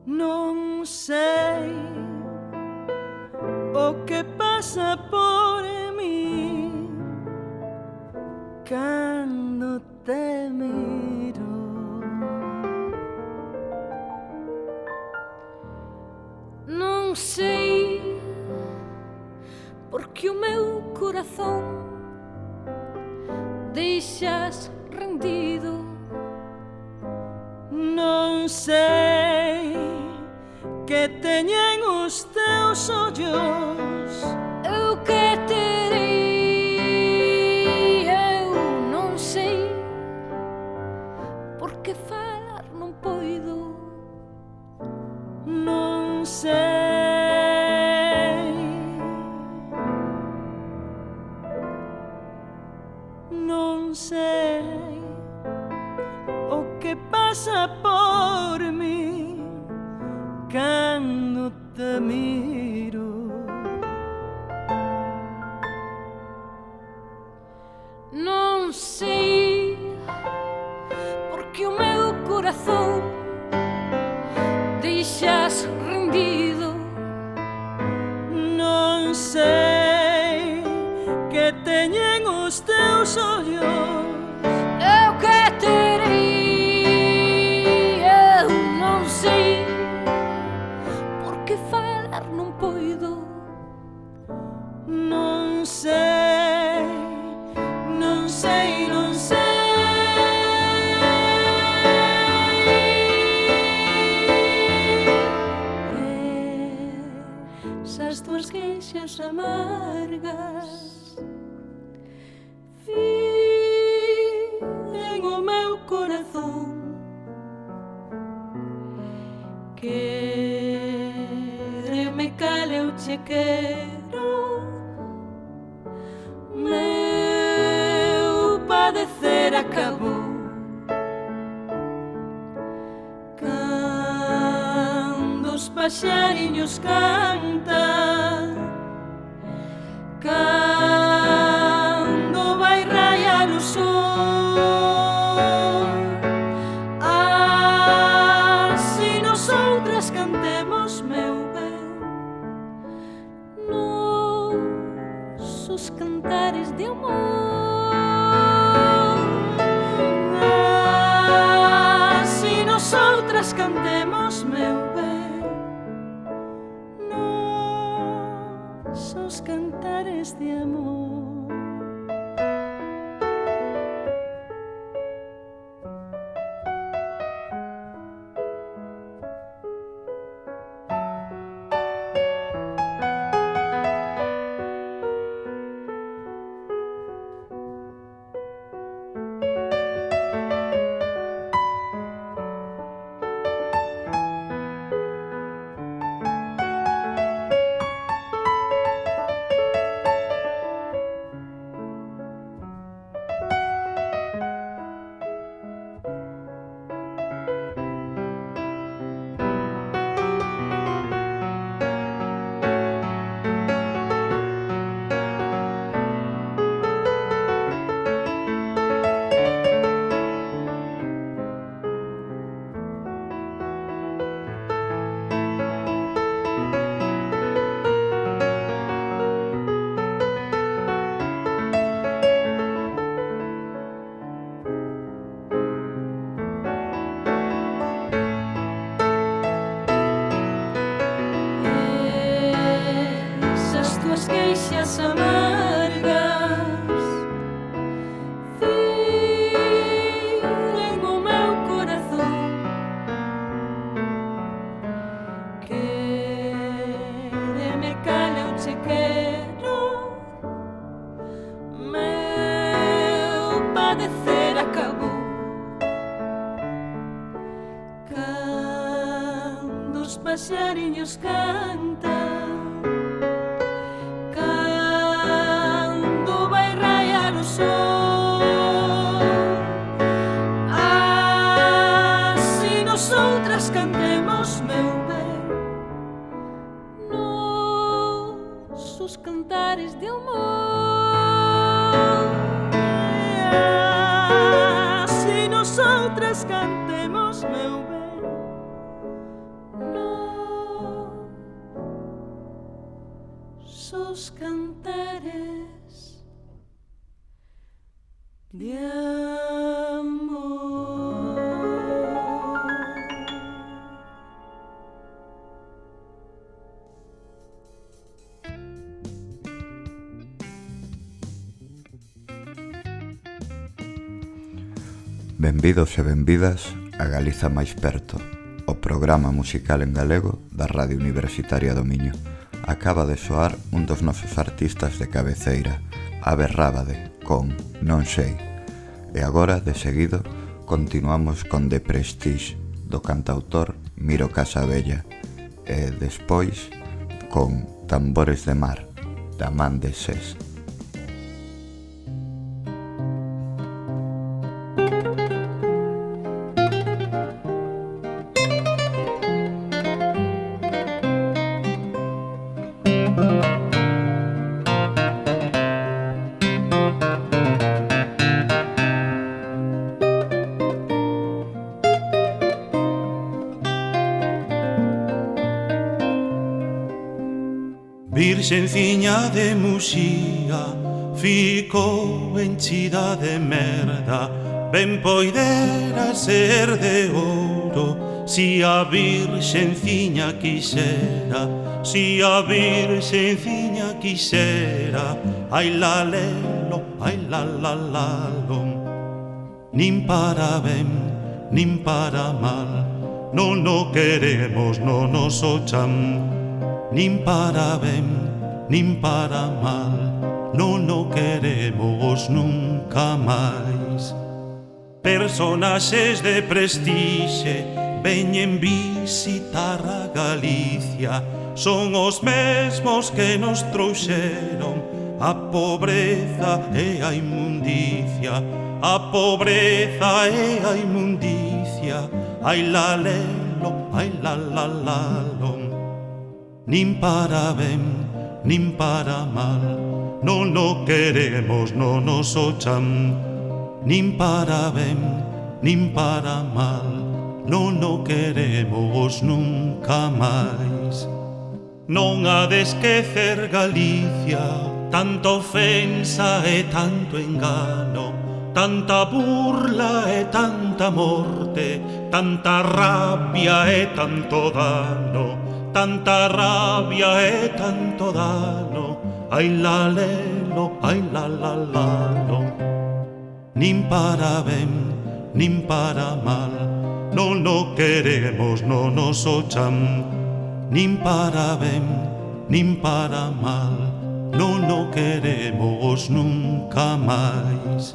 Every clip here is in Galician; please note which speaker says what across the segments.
Speaker 1: Non sei o que pasa por mí cando te miro.
Speaker 2: Non sei porque o meu corazón deixas rendido.
Speaker 1: Non sei que teñen os teus ollos.
Speaker 2: Eu que terei, eu non sei porque falar non poido.
Speaker 1: Non sei, non sei o que pasa por mí cando te miro.
Speaker 2: Non sei porque o meu corazón deixas rendido.
Speaker 1: Non sei que teñen os teus ollos.
Speaker 2: Eu que terei, eu non sei porque falar non poido.
Speaker 1: Non sei, non sei, non sei.
Speaker 2: Esas tuas queixas amargas
Speaker 1: En o meu corazón quéreme cal eu che quero. Meu padecer acabou cando os paxariños cantan, cando vai raiar o sol. Se nosoutras cantemos, meu ben, nosos cantares de amor. Se nosoutras cantemos, meu ben, nosos cantares de amor. Esas tuas queixas amargas feren o meu corazón. Quéreme cal eu che quero. Meu padecer acabou cando os paxariños cantan, cando vai raiar o sol. Se nosoutras cantemos, meu ben, nosos cantares de amor. Se nosoutras cantemos, meu ben, de amor.
Speaker 3: Benvidos e benvidas a Galiza máis perto, o programa musical en galego da Radio Universitaria do Miño. Acaba de soar un dos nosos artistas de cabeceira, Ave Rábade, con Non Sei. E agora, de seguido, continuamos con The Prestige, do cantautor Miro Casabella, e despois con Tambores de Mar, da man de Sés.
Speaker 4: Virxenciña de Muxía ficou enchida de merda, ben poidera ser de ouro, si a Virxenciña quixera, si a Virxenciña quixera. Ai la lelo, ai la la lalo, nin para ben, nin para mal, non o queremos, non nos o chan. Nin para ben, nin para mal, non o queremos nunca máis. Personaxes de prestixe veñen visitar a Galicia, son os mesmos que nos trouxeron a pobreza e a inmundicia, a pobreza e a inmundicia. Ai la lelo, ai la la lalo, nin para ben, nin para mal, non o queremos, non nos o chan. Nin para ben, nin para mal, non o queremos nunca máis. Non ha de esquecer Galicia, tanta ofensa e tanto engano, tanta burla e tanta morte, tanta rabia e tanto dano, tanta rabia e tanto dano. Ai la lelo, ai la la lalo, nin para ben, nin para mal, non o queremos, non nos o chan. Nin para ben, nin para mal, non o queremos nunca máis.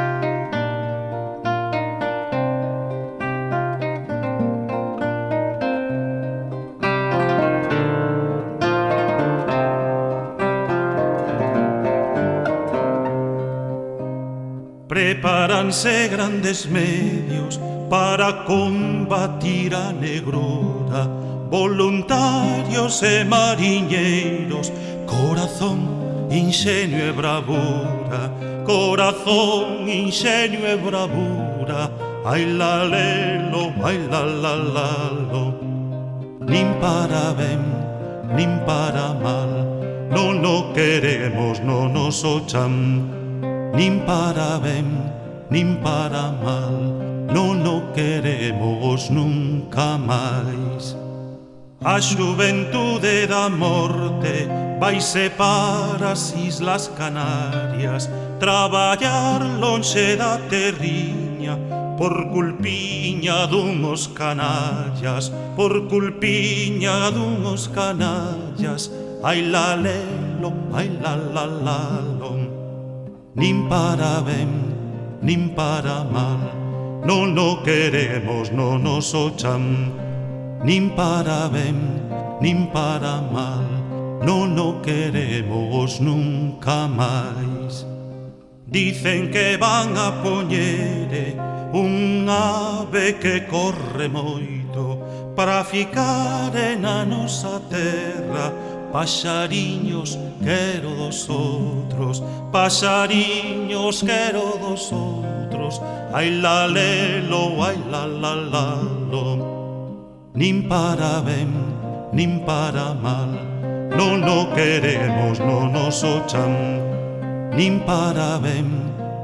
Speaker 4: Preparanse grandes medios para combatir a negrura, voluntarios e mariñeiros, corazón, inxenio e bravura, corazón, inxenio e bravura. Ai la lelo, ai la la lalo, nin para ben, nin para mal, non o queremos, non nos o chan. Nin para ben, nin para mal, non o queremos nunca máis. A xuventude da morte vaise para as Islas Canarias, traballar lonxe da terriña, por culpiña dunhos canallas, por culpiña dunhos canallas. Ai la lelo, ai la la lalo, nin para ben, nin para mal, non o queremos, non nos o chan. Nin para ben, nin para mal, non o queremos nunca máis. Dicen que van a poñere un ave que corre moito para ficar na nosa terra. Paxariños quero dos outros, paxariños quero dos outros. Ai la lelo, ai la la lalo, nin para ben, nin para mal, non o queremos, non nos o chan. Nin para ben,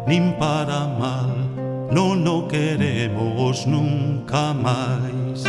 Speaker 4: nin para mal, non o queremos nunca máis.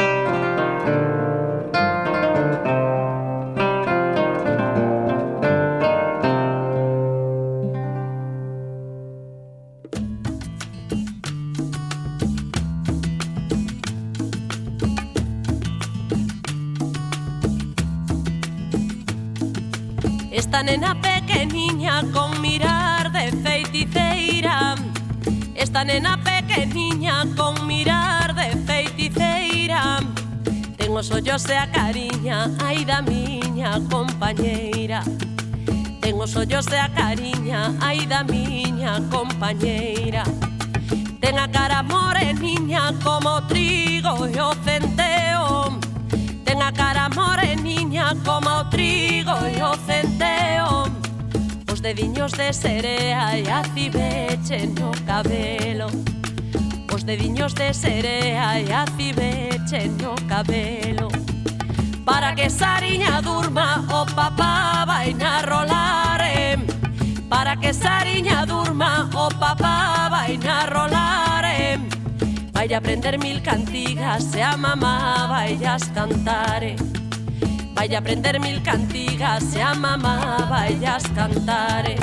Speaker 2: Esta nena pequeniña con mirar de feiticeira. Esta nena pequeniña con mirar de feiticeira. Ten os ollos e a cariña, ai da miña compañeira. Ten os ollos e a cariña, ai da miña compañeira. Ten a cara moreniña como o trigo e o centeo. Ten a cara moreniña como o trigo e o centeo. Os dediños de serea e a cibeche no cabelo. Os dediños de serea e a cibeche no cabelo. Para que Sariña durma o papá vai na rolare. Para que Sariña durma o papá vai na rolare. Vai aprender mil cantigas e a mamá vai as cantare. Vai aprender mil cantigas e a mamá vai as cantare.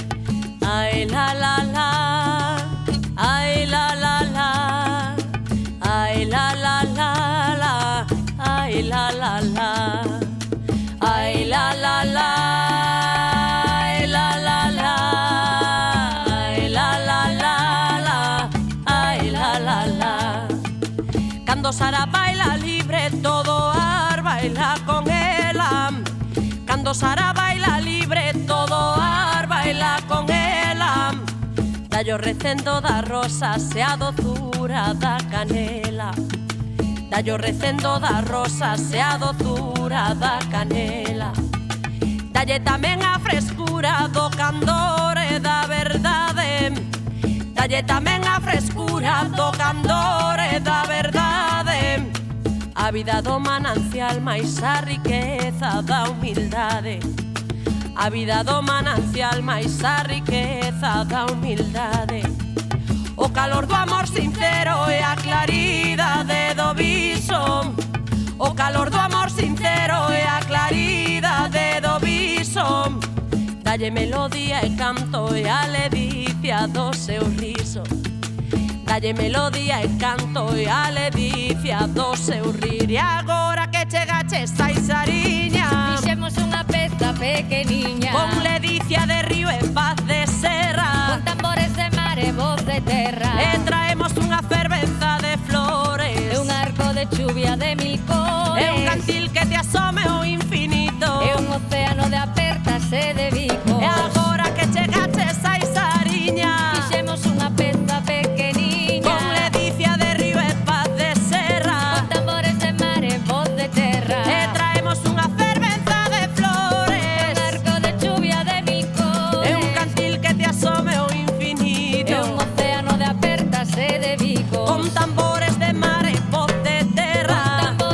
Speaker 2: Ai la la la, ai la la la, ai la la la la, ai la la la, ai la la la, ai la la la, ai la la la, ai la la la. Cando Sara baila libre todo ar baila con ela. Cando Sara baila libre todo ar baila con ela. Dallo recendo das rosas e a dozura da canela. Dallo recendo das rosas e a dozura da canela. Dalle tamén a frescura do candor e da verdade. Dalle tamén a frescura do candor e da verdade. A vida do manancial máis a riqueza da humildade. A vida do manancial máis a riqueza da humildade. O calor do amor sincero e a claridade do viso. O calor do amor sincero e a claridade do viso. Dalle melodía e canto e a ledicia do seu riso. Dalle melodía e canto e a ledicia do seu rir. E agora que chegaches ai Sariña,
Speaker 5: fixemos unha peza pequeniña
Speaker 2: con ledicia de río e paz de serra,
Speaker 5: con tambores de mar e voz de terra.
Speaker 2: e traemos unha fervenza de flores
Speaker 5: E un arco de chuvia de mil cores.
Speaker 2: e un cantil que te asome ao infinito.
Speaker 5: E un océano de apertas e de bicos.
Speaker 2: E agora que chegaches ai Sariña,
Speaker 5: Fixemos unha peza pequeniña
Speaker 2: con ledicia de río e paz de serra,
Speaker 5: con tambores de mar e voz de terra.
Speaker 2: e traemos unha fervenza de
Speaker 5: E un
Speaker 2: flores
Speaker 5: arco de chuvia de mil cores.
Speaker 2: e un cantil que te asome ao infinito.
Speaker 5: E un océano de apertas e de bicos.
Speaker 2: Con tambores de mar e voz de terra,
Speaker 5: Con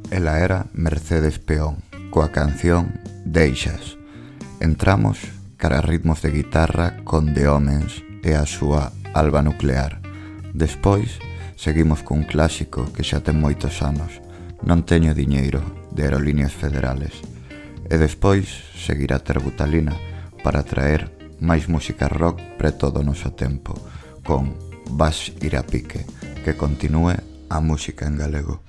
Speaker 3: Ela era Mercedes Peón, coa canción Deixas. Entramos cara ritmos de guitarra con The Homens e a súa Alba Nuclear. Despois, seguimos cun clásico que xa ten moitos anos, Non teño diñeiro, de Aerolíneas Federales. E despois, seguirá Terbutalina para traer máis música rock preto do noso tempo, con Vas ir a pique, que continúe a música en galego.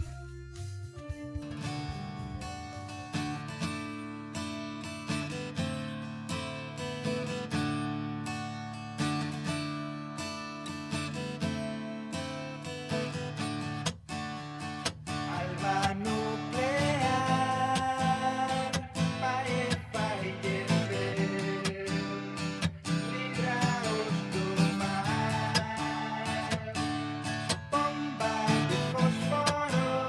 Speaker 6: Bomba de fósforo.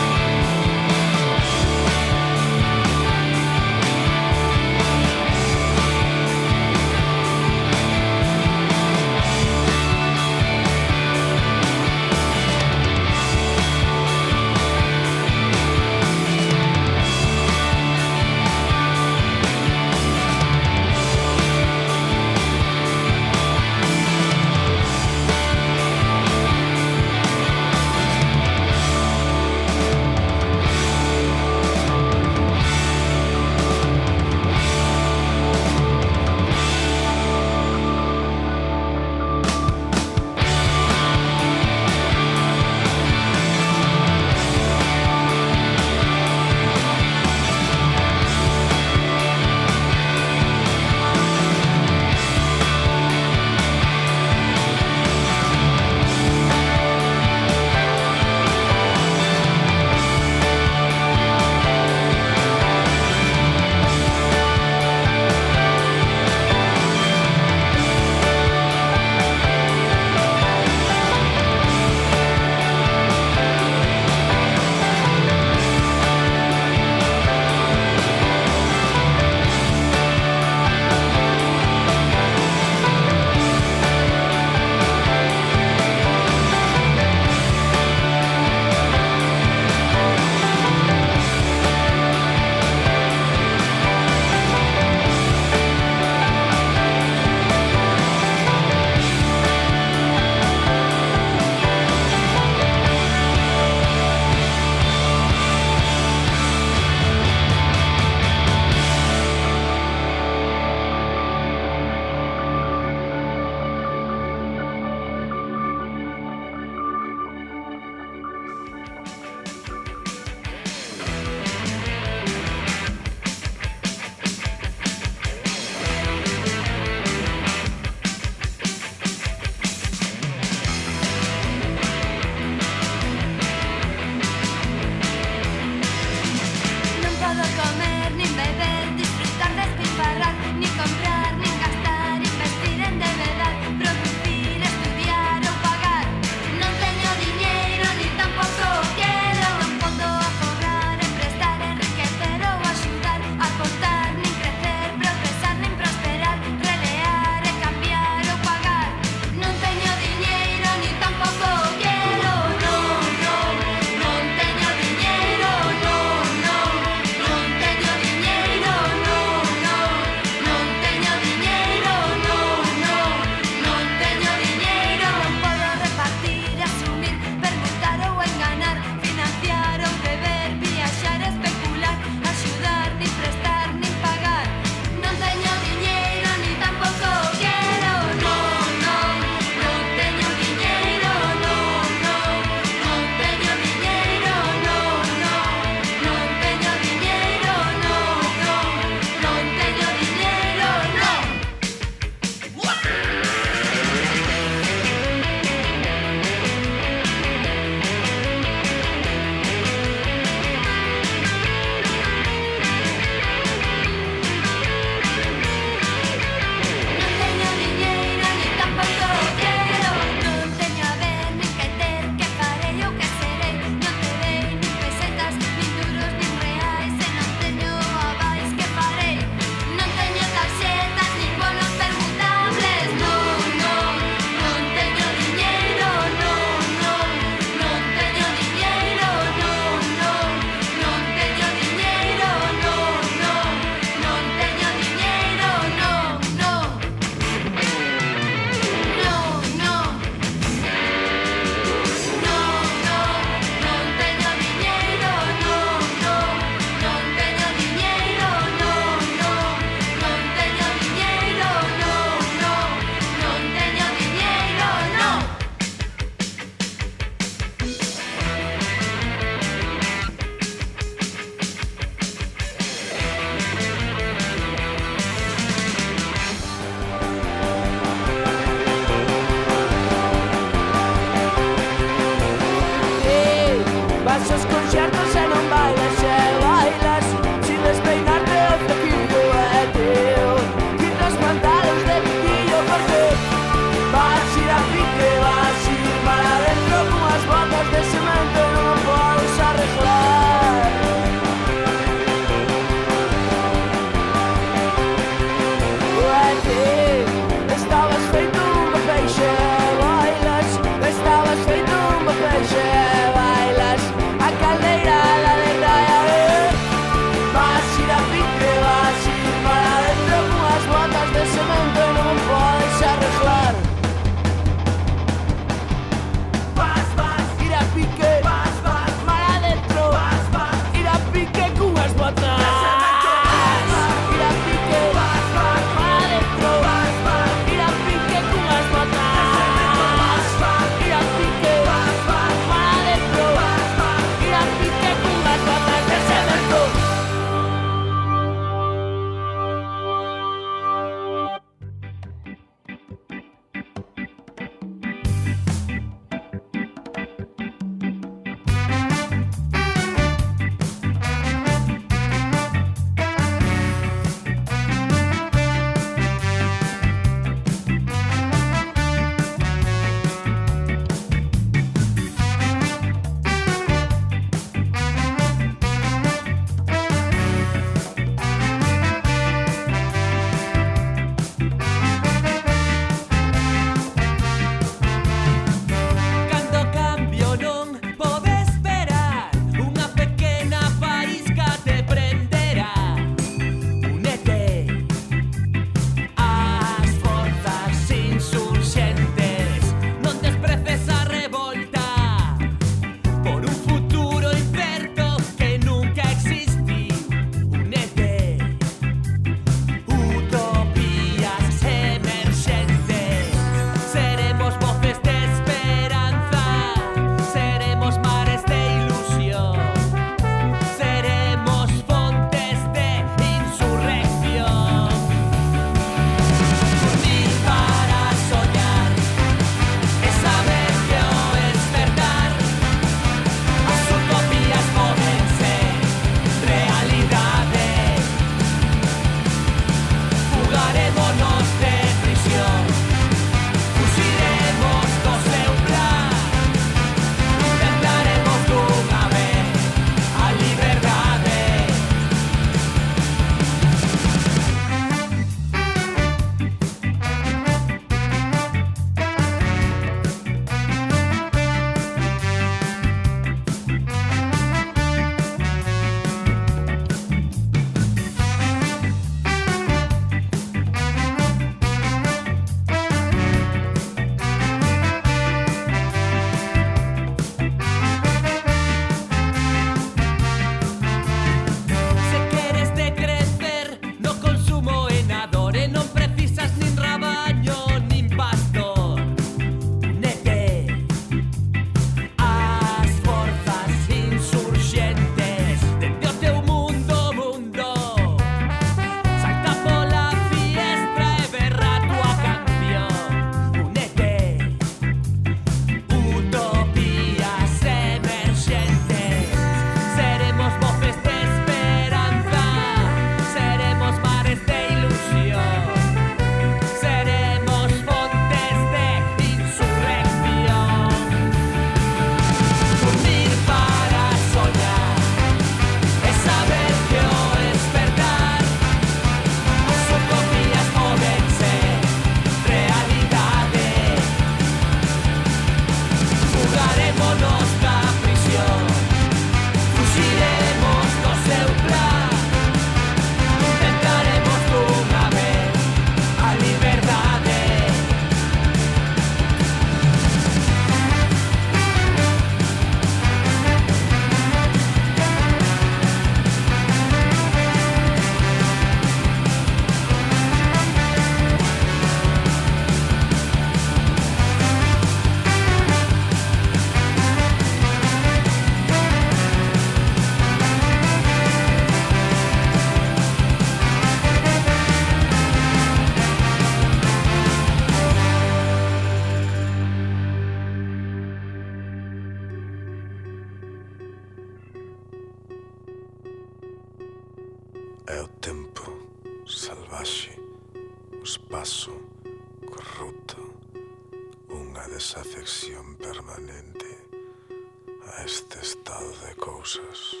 Speaker 6: espazo corrupto, unha desafección permanente a este estado de cousas.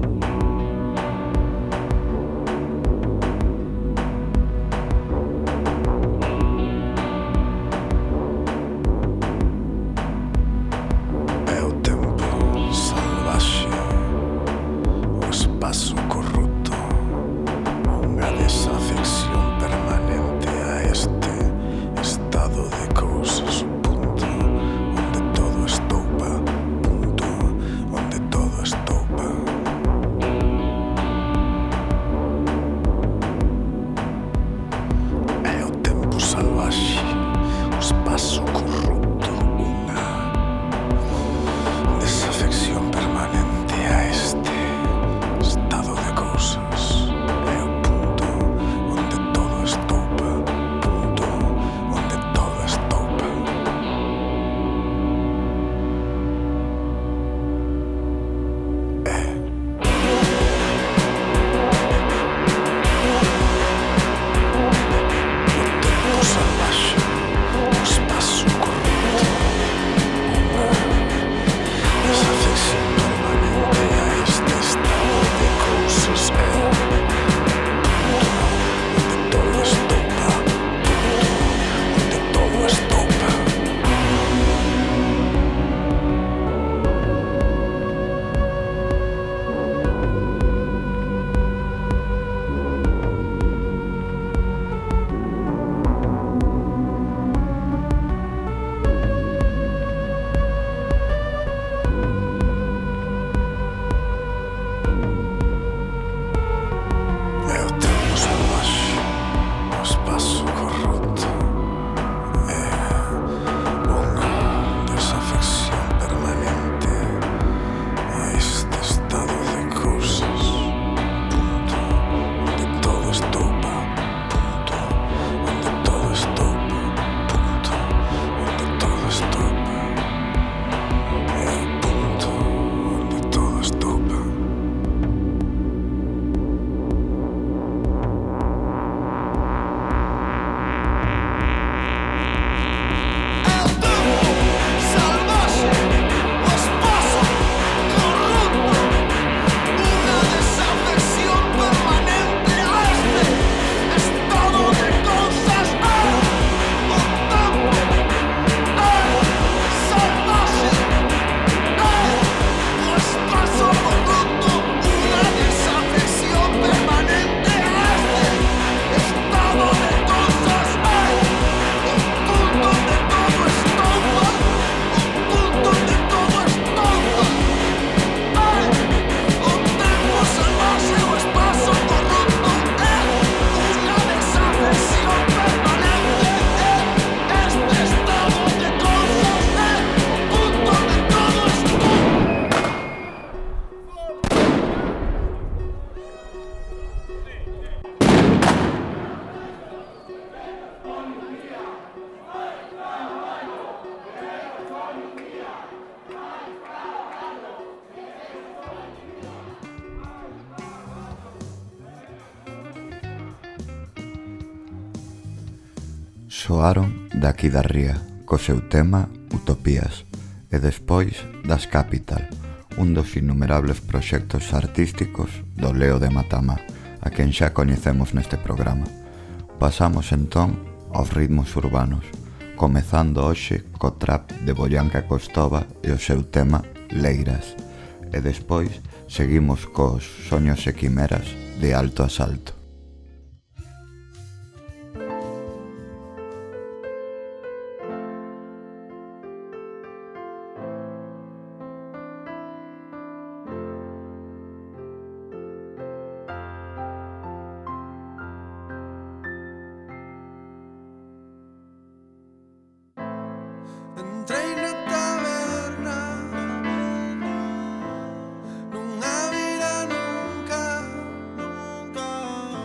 Speaker 3: Soaron daqui da Ría, co seu tema Utopías, e despois das Capital, un dos innumerables proxectos artísticos do Leo de Matamá, a quen xa coñecemos neste programa. Pasamos entón aos ritmos urbanos, comezando hoxe co trap de Boyanka Costova e o seu tema Leiras, e despois seguimos cos Soños e Quimeras de Alto Asalto.
Speaker 7: Nunca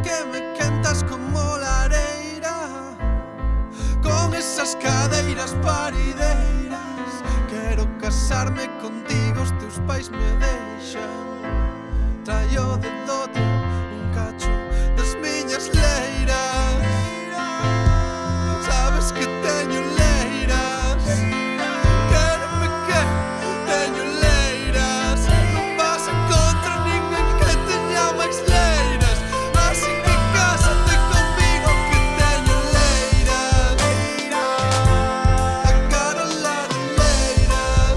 Speaker 7: que me quentas como lareira, con esas cadeiras parideiras. Quero casarme contigo, os teus pais me deixan. Traio de dote un cacho das miñas leiras. Sabes que teño leiras, quéreme que teño leiras. Non vas a encontrar ninguén que teña máis leiras, así que cásate comigo que teño leiras. A cara la de leiras,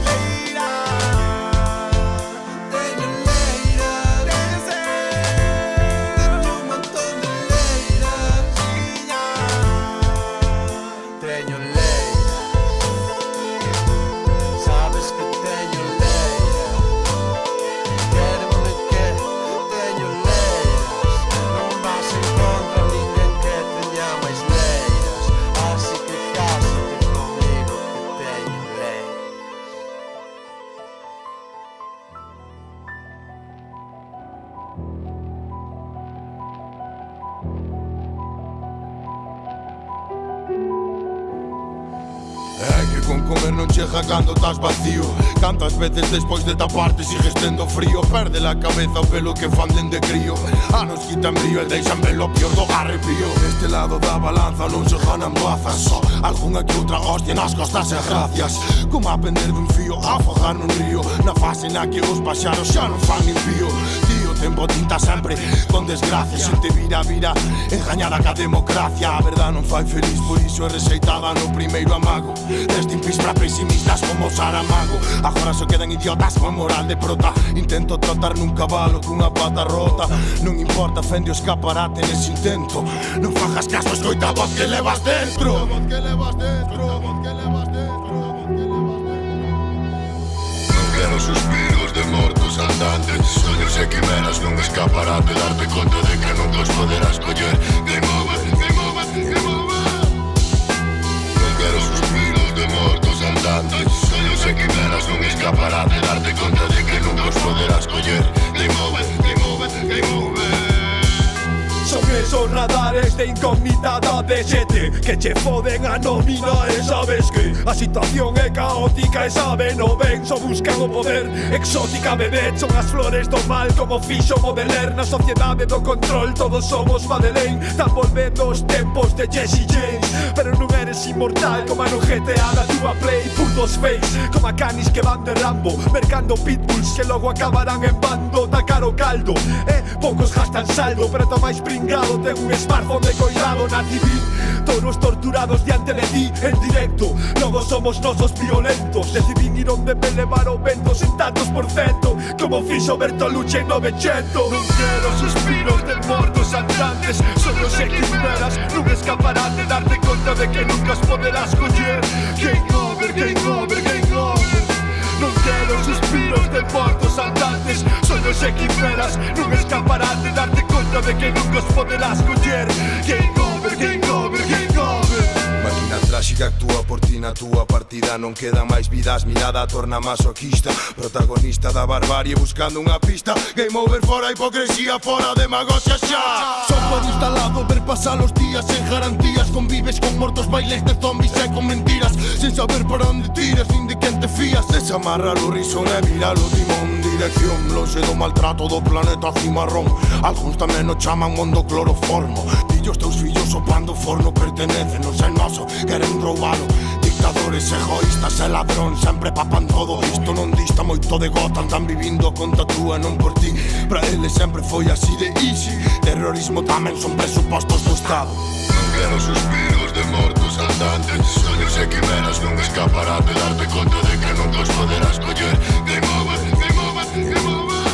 Speaker 7: teño leiras, teño un montón de leiras. Teño leiras, sabes que teño leiras. Quéreme que teño leiras, non vas a encontrar ninguén que teña máis leiras, así que cásate comigo que teño leiras.
Speaker 8: É que con comer non chega cando estás vacío. Cantas veces despois de taparte sigues tendo frío. Perde la cabeza o pelo que fan dende crío. Anos quitan brío e deixan ver lo pior do arrepío. Deste lado da balanza non se ganan bazas, só algunha que outra hostia nas costas e gracias. Como a pender dun fío, a afogar nun río. Na fase na que os paxaros xa non fan nin pío. Tío, tempo tinta sempre con desgracia. Xente vira, engañada ca democracia. A verdad non fai feliz, por iso é rexeitada no primeiro amago. Desde impis pra pesimistas como Saramago. Agora só quedan idiotas con moral de prota. Intento trotar nun cabalo cunha pata rota. Non importa, fende o escaparate nese intento. Non fajas caso, escoita a voz que levas dentro. Non quero suspiros de mortos andantes, soños e quimeras nun escaparate. Darte conta de que nunca os poderás coller. Game over, game over, game over. Non quero suspiros de mortos andantes, soños e quimeras nun escaparate. Darte conta de que nunca os poderás coller. Game over, game over, game over.
Speaker 9: Son esos radares de incógnita da D7 que che foden a nómina e sabes que a situación é caótica e sabe no ben. Só buscan o poder, exótica bebé. Son as flores do mal como fixo Baudelaire. Na sociedade do control todos somos Madeleine. Están volvendo os tempos de Jesse James, pero non eres inmortal como no GTA da túa play. Putos fakes como a canis que van de Rambo, mercando pitbulls que logo acabarán en bando. Da caro caldo, poucos gastan saldo, pero to máis pringado ten un smartphone de coidado na TV. Todos torturados diante de ti en directo, logo somos nosos violentos. Decidín ir onde me levar o vento sen tantos por cento, como fixo Bertolucci en 900. Non quero suspiros de mortos andantes, soños e quimeras nun escaparate. Darte conta de que nunca os poderás coller. Game over, game over, game over. Non quero suspiros de mortos andantes, soños e quimeras nun escaparate. Darte conta de que nunca os poderás coller. Game over, game over, game over.
Speaker 8: Máquina tráxica actúa por ti na túa partida. Non quedan máis vidas, mirada torna masoquista. Protagonista da barbarie buscando unha pista. Game over, fora hipocresía, fora demagogia xa. Son por instalado ver pasar os días sen garantías. Convives con mortos, bailes de zombies e con mentiras, sen saber por onde tiras nin de quen te fías. Desamarra o risón e vira o timón. Dirección lonxe do maltrato do planeta cimarrón. Algúns tamén o chaman mundo cloroformo. Dillos teus fillos sopando forno pertenecen, non sei noso, queren roubalo. Dictadores egoístas e ladrón sempre papan todo. Isto non dista moito de Gotham, tan vivindo conta túa non por ti. Pra eles sempre foi así de easy. Terrorismo tamén son presupostos do Estado. Non quero suspiros de mortos andantes, soños e quimeras nun escaparate. Darte conta de que nunca os poderás coller. Game over, game over, game over.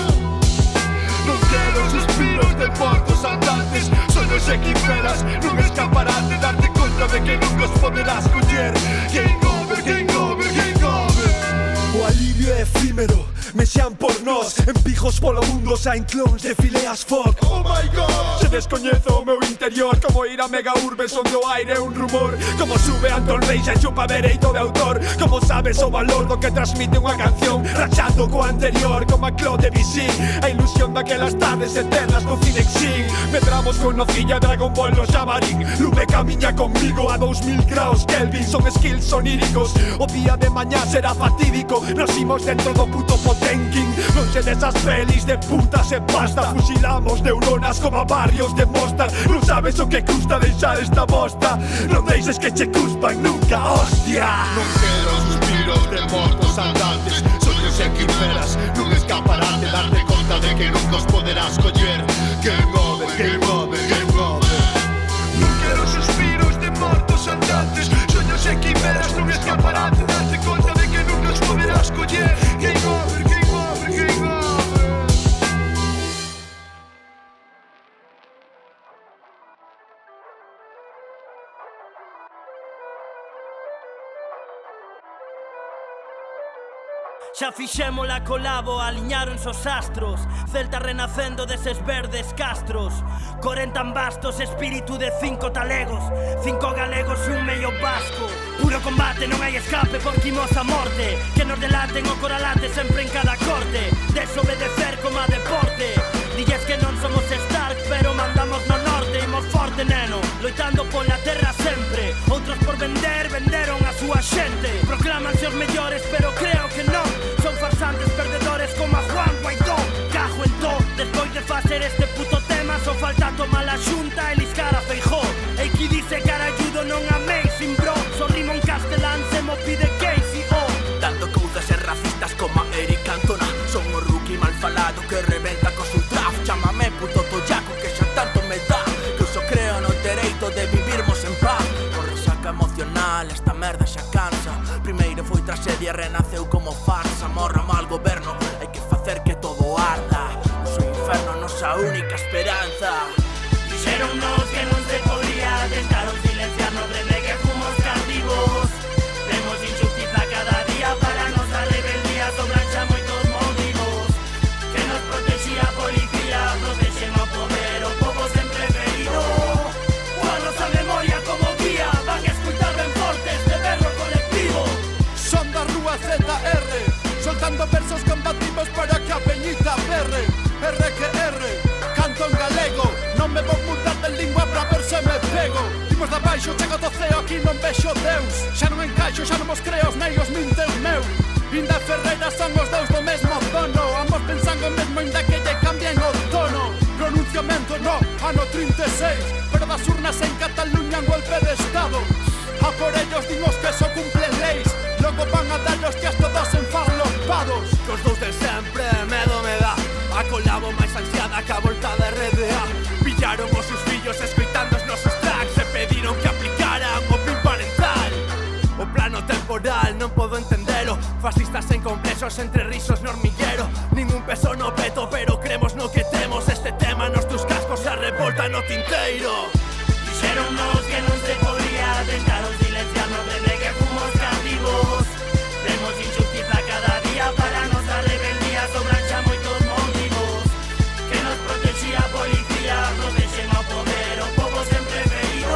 Speaker 9: Non quero suspiros de mortos andantes, soños e quimeras nun escaparate. Darte conta de que nunca os poderás coller. Game over, game over, game over. O alivio é efímero, mexan por nós. En pijos polo mundo saen clones de fileas fuck. Oh my god. Se descoñezo o meu interior, como ir a mega urbes onde o aire é un rumor. Como sube Anton Reis e chupa dereito de autor. Como sabes o valor do que transmite unha canción, rachando co anterior, como a Claude Debussy. A ilusión daquelas tardes eternas no Cinexin. Medramos con nocilla Dragon Ball no Xamarín. Lume camiña conmigo a 2000 graus Kelvin. Son skills oníricos. O día de mañá será fatídico. Nos imos dentro do puto Potenkin. Non se desas pelis de putas e pasta. Fusilamos neuronas como a barrios de Mostar. Non sabes o que custa deixar esta bosta. Non deixes que che cuspan nunca, hostia.
Speaker 7: Non quero suspiros de mortos andantes. Soños e quimeras nun escaparate. Darte conta de que nunca os poderás coller. Game over, game over, game over. Non quero suspiros de mortos andantes. Soños e quimeras nun escaparate. Darte conta de que nunca os poderás coller. Game over, game over, game over.
Speaker 1: Xa fixemos la colabo, aliñaronse os astros. Celta renacendo deses verdes castros. 40 bastos, espírito de 5 talegos. 5 galegos e un medio vasco. Puro combate, non hai escape porque imos a morte. Que nos delaten o coralate sempre en cada corte. Desobedecer como a deporte. Dilles que non somos Stark, pero mandamos no norte. Imos forte, neno, loitando pola terra sempre. Outros por vender, venderon a súa xente. Proclamanse os mellores, pero creo que non. Son farsantes perdedores como a Juan Guaidó. Cajo en tó, despois de facer este puto tema só falta tomar a xunta e liscar a Feijó. E que dice caralludo non amazing bro. Só rimo en castelán se mo pide Casey O.
Speaker 10: Dando cousas e racistas como a Eric Cantona. Son o rookie mal falado que reventa co su traf. Chámame puto tollaco que xa tanto me dá. Que eu só creo no dereito de vivirmos en paz. Por resaca emocional esta merda xa cansa. Primeiro foi tragedia, renaceu como farsa. Morra mal goberno, hai que facer que todo arda. O seu inferno nosa única esperanza.
Speaker 1: Dixéronnos que non se podía. Tentaron silenciarnos desde que fomos cativos. Vemos injustiza cada día. Para nosa rebeldía sobran xa moitos motivos. Que nos protexía a policía, protexen o poder, o povo sempre ferido. Coa nosa memoria como guía, van a escutar ben forte este berro colectivo.
Speaker 7: Son da rúa ZR, soltando versos combativos para que a peñita berre. R que R, canto en galego. Non me vou mudar de lingua pra ver se me pego. Imos da baixo, chego do ceo, aquí non vexo Deus. Xa non encaixo, xa non vos creo, os meios minten meu. Inda Ferreira son os dous do mesmo tono. Ambos pensando o mesmo, inda que lle cambien o tono. Pronunciamento no, ano 36. Pero das urnas en Cataluña un golpe de estado. A por ellos dimos que eso cumplen leis. Logo van a dar los tías todos enfarlopados.
Speaker 10: Cos dous de sempre, medo me dá. A colabo máis ansiada que a volta de RDA. Pillaron os seus fillos escoitando os nosos tracks. E pediron que aplicaran o PIN parental. O plano temporal non podo entendelo. Fascistas en complexos entre risos no hormiguero. Ningún peso no peto, pero cremos no que temos. Este tema nos tus cascos se revolta no tinteiro.
Speaker 1: Dixéronnos que non se podía. Tentaron silenciarnos desde que fomos cativos. Vemos injustiza cada día. Para nosa rebeldía sobran xa moitos motivos. Que nos protexía a policía, protexen ao poder, o povo sempre ferido.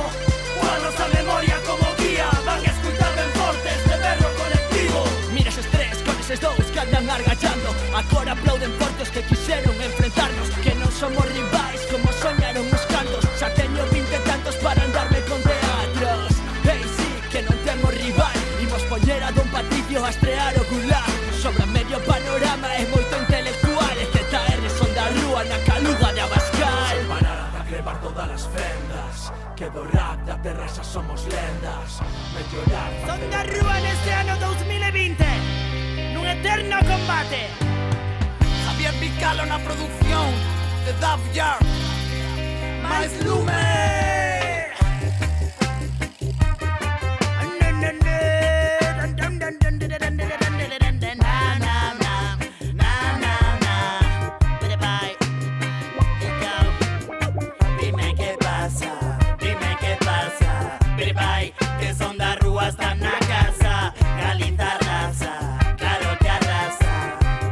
Speaker 1: Coa nosa memoria como guía, van a escutar ben forte este berro colectivo.
Speaker 10: Mira eses tres con eses dous que andan argallando. Agora aplauden fortes que quixeron enfrentarnos. Que non somos rivais como soñaron os cantos. Xa teño 20 tantos para andarme con teatros. Hey, sí, que non temos rival. Imos poñer a Don Patricio a estrear o Gulag. Sobra medio panorama e moito intelectual. E ZR son da rúa na caluga de Abascal. Sen parar ata crevar todas as fendas. Que do rap da terra xa somos lendas. Mellorar.
Speaker 1: Son da rúa neste ano 2020. Nun eterno combate.
Speaker 10: Javier Picalo na producción de Dab Yard. Mais lume.
Speaker 1: Dime qué pasa, bye, que son da rúa hasta na casa. Galiza arrasa, claro que arrasa.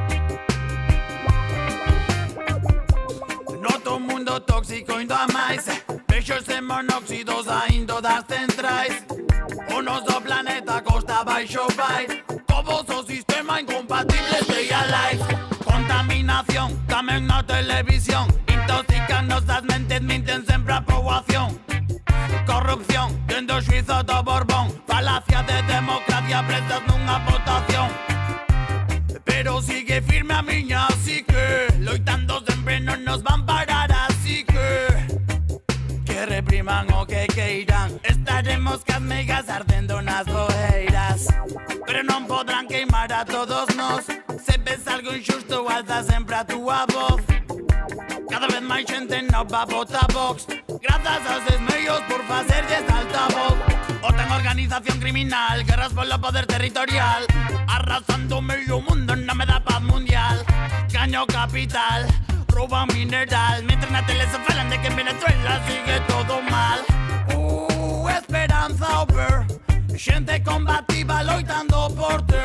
Speaker 11: o tóxico indo a máis. Peixos e monóxidos aindo das centrais. O noso planeta costa baixo vai. Todos o sistema incompatibles stay alive. Contaminación, tamén na televisión. Intoxican nosas mentes, minten sempre a poboación. Corrupción, dentro o xuizo do Borbón. Falacia de democracia prestas nunha votación. Pero sigue firme a miña psique. Loitando sempre non nos van parar, así que repriman o que queiran. Estaremos cas megas ardendo nas boeiras. Pero non podrán queimar a todos nós. Se ves algo injusto, alza sempre a túa voz. Cada vez máis xente non va votar Vox. Grazas aos desmeios por facerlles altavoz. O ten organización criminal, guerras polo poder territorial, arrasando medio mundo en nome da paz mundial. Gaño capital, rouban mineral, mientras na tele se falan de que en Venezuela sigue todo mal. Esperanza over, xente combativa loitando por ter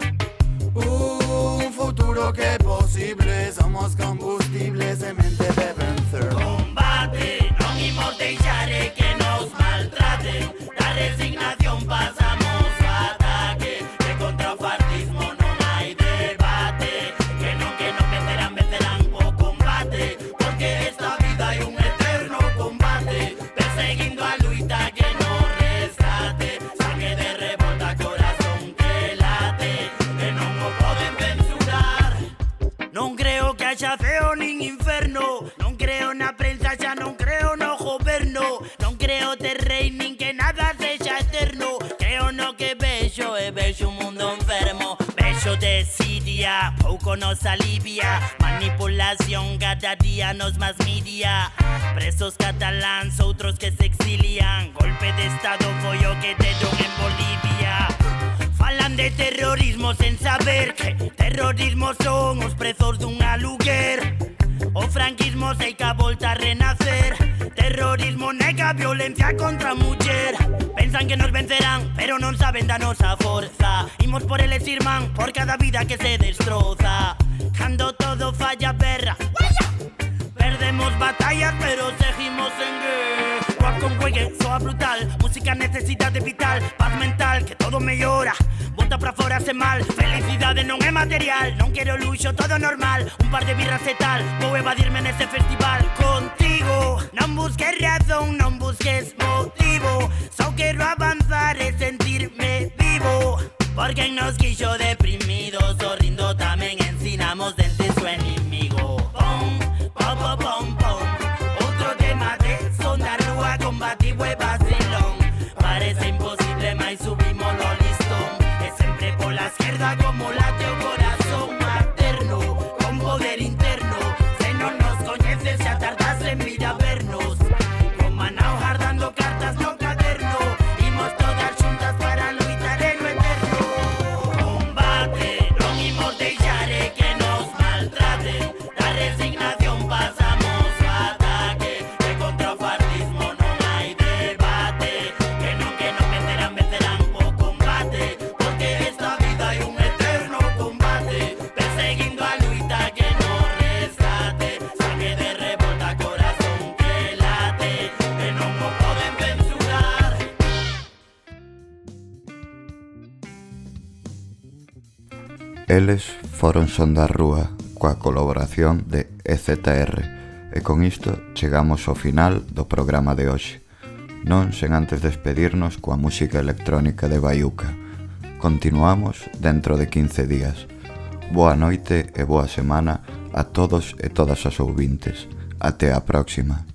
Speaker 11: un futuro que é posible. Somos combustibles e mente de vencer. Combate, non imos deixar que nos maltraten. Da resignación pasamos ao ataque. Que contra o fascismo non hai debate. Que non vencerán, vencerán o combate. Porque esta vida é un eterno combate. Perseguindo a luita que non rescate. Sangue de revolta, corazón que late. Que non o poden censurar.
Speaker 1: Non creo que haxa ceo nin inferno. Non creo na prensa, xa non creo no goberno. Non creo ter rei nin que nada sexa eterno. Creo no que vexo e vexo un mundo enfermo. Vexo desidia, pouco nos alivia. Manipulación cada día nos más media. Presos cataláns, outros que se exilian. Golpe de estado foi o que deron en Bolivia. Falan de terrorismo sen saber que terrorismo son os prezos dun aluguer. O franquismo sei que a volta a renacer. Terrorismo nega a violencia contra a muller. Pensan que nos vencerán, pero non saben da nosa forza. Imos por eles irmán, por cada vida que se destroza. Cando todo falla perra, perdemos batallas, pero seguimos en guerra. Rap con juegue, soa brutal. Música necesidade vital. Paz mental, que todo mellora. Bota pra fora se mal. Felicidade non é material. Non quero luxo, todo normal. Un par de birras e tal. Vou evadirme nese festival contigo. Non busques razón, non busques motivo. Só quero avanzar e sentirme vivo. Porque nos quixo deprimidos, sorrindo tamén ensinamos dentes o enemigo. Pom, pom, pom, pom, pom. Outro tema de son da rúa combativo e vacilón. Parece imposible, mais subimos lo listón. E sempre pola esquerda como late o corazón materno. Con poder interno, se non nos coñeces xa tardas en vir a vernos. Con Manao jardando cartas no caderno. Imos todas xuntas para loitar en lo eterno. Combate, non imos deixar que nos maltraten. Da resignación pasamos ao ataque. Que contra o fascismo non hai debate. Que non vencerán, vencerán o combate. Porque esta vida é un eterno combate. Perseguindo a luita que non rescate. Sangue de revolta, corazón que late. Que non o poden censurar.
Speaker 3: Eles foron Son da Rúa coa colaboración de EZR e con isto chegamos ao final do programa de hoxe. Non sen antes despedirnos coa música electrónica de Baiuca. Continuamos dentro de 15 días. Boa noite e boa semana a todos e todas as ouvintes. Até a próxima.